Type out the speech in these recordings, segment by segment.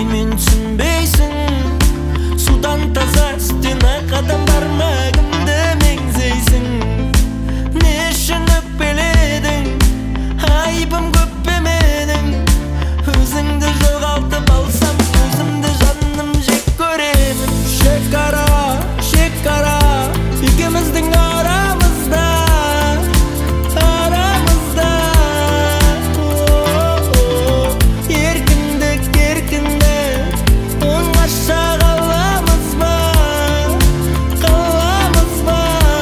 мен түсінбейсің. Судан таза стена қадам бармағымды меңзейсің. Не үшін өкпеледің, айыбым көп пе менің? Өзіңді жоғалтып алсам, өзімді жаным жек көремін. Шекара, шекара, екеуміздің арамызда, арамызда. Еркіндік, еркіндік, оңаша қаламыз ба, қаламыз ба?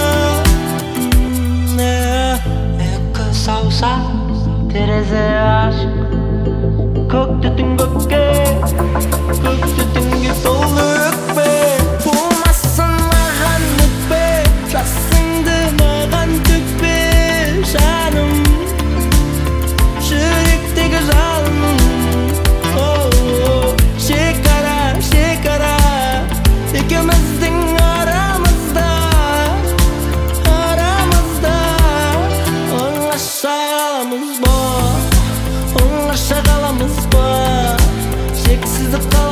Екі саусақ терезе ашық, көкті түн көкке, көкті түнге толы өкпе. Болмасын маған өкпе, жасыңды маған төкпе, жаным, жүректегі жалыным. Шекара, шекара, екеуміздің арамызда, арамызда. Оңаша қаламыз ба, оңаша қаламыз ба? Шексіздік қаламыз